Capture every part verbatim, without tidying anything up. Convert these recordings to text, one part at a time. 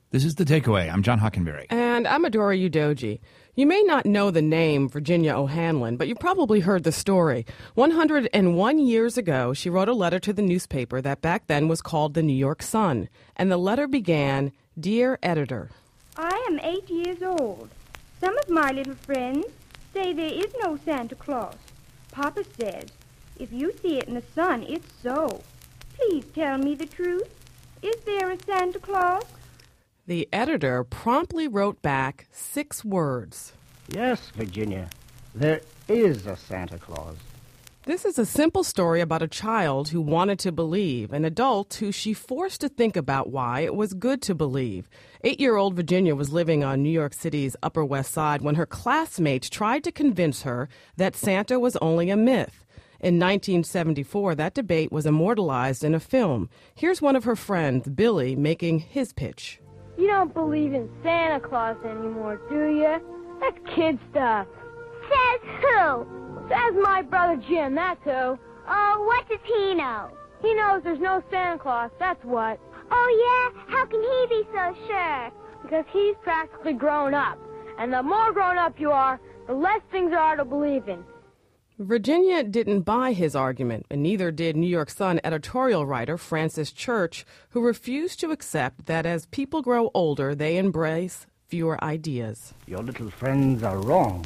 This is The Takeaway. I'm John Hockenberry. And I'm Adora Udoji. You may not know the name Virginia O'Hanlon, but you probably heard the story. one hundred one years ago, she wrote a letter to the newspaper that back then was called the New York Sun. And the letter began, "Dear Editor." I am eight years old. Some of my little friends say there is no Santa Claus. Papa says, if you see it in the sun, it's so. Please tell me the truth. Is there a Santa Claus? The editor promptly wrote back six words. Yes, Virginia, there is a Santa Claus. This is a simple story about a child who wanted to believe, an adult who she forced to think about why it was good to believe. Eight-year-old Virginia was living on New York City's Upper West Side when her classmates tried to convince her that Santa was only a myth. In nineteen seventy-four, that debate was immortalized in a film. Here's one of her friends, Billy, making his pitch. You don't believe in Santa Claus anymore, do you? That's kid stuff. Says who? Says my brother Jim, that's who. Oh, what does he know? He knows there's no Santa Claus, that's what. Oh, yeah? How can he be so sure? Because he's practically grown up. And the more grown up you are, the less things there are to believe in. Virginia didn't buy his argument, and neither did New York Sun editorial writer Francis Church, who refused to accept that as people grow older, they embrace fewer ideas. Your little friends are wrong.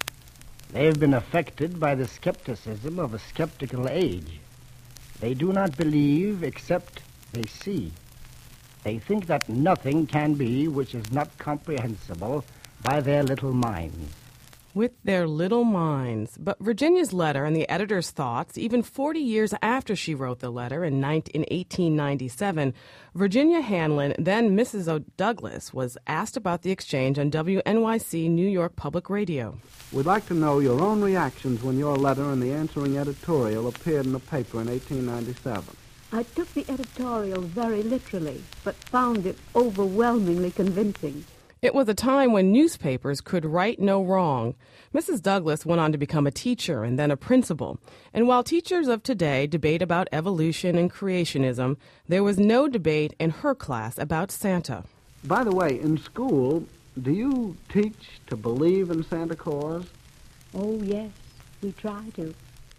They've been affected by the skepticism of a skeptical age. They do not believe except they see. They think that nothing can be which is not comprehensible by their little minds. With their little minds. But Virginia's letter and the editor's thoughts, even forty years after she wrote the letter in eighteen ninety-seven, Virginia Hanlon, then Missus O. Douglas, was asked about the exchange on W N Y C New York Public Radio. We'd like to know your own reactions when your letter and the answering editorial appeared in the paper in eighteen ninety-seven. I took the editorial very literally, but found it overwhelmingly convincing. It was a time when newspapers could right no wrong. Missus Douglas went on to become a teacher and then a principal. And while teachers of today debate about evolution and creationism, there was no debate in her class about Santa. By the way, in school, do you teach to believe in Santa Claus? Oh, yes, we try to.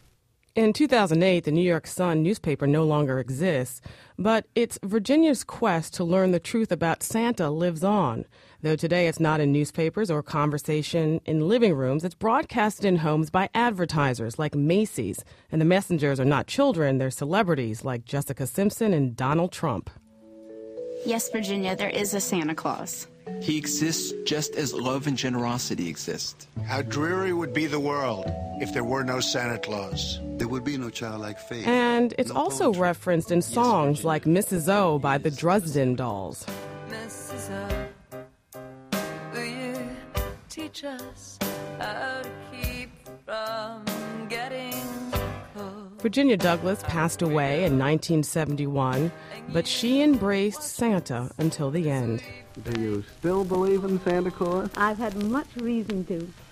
In two thousand eight, the New York Sun newspaper no longer exists, but it's Virginia's quest to learn the truth about Santa lives on. Though today it's not in newspapers or conversation in living rooms, it's broadcasted in homes by advertisers like Macy's. And the messengers are not children, they're celebrities like Jessica Simpson and Donald Trump. Yes, Virginia, there is a Santa Claus. He exists just as love and generosity exist. How dreary would be the world if there were no Santa Claus. There would be no childlike faith. And it's no also poetry. referenced in songs yes, like Missus O by the Dresden Dolls. Missus O, will you teach us how to keep from getting cold? Virginia Douglas passed away in nineteen seventy-one, but she embraced Santa until the end. Do you still believe in Santa Claus? I've had much reason to.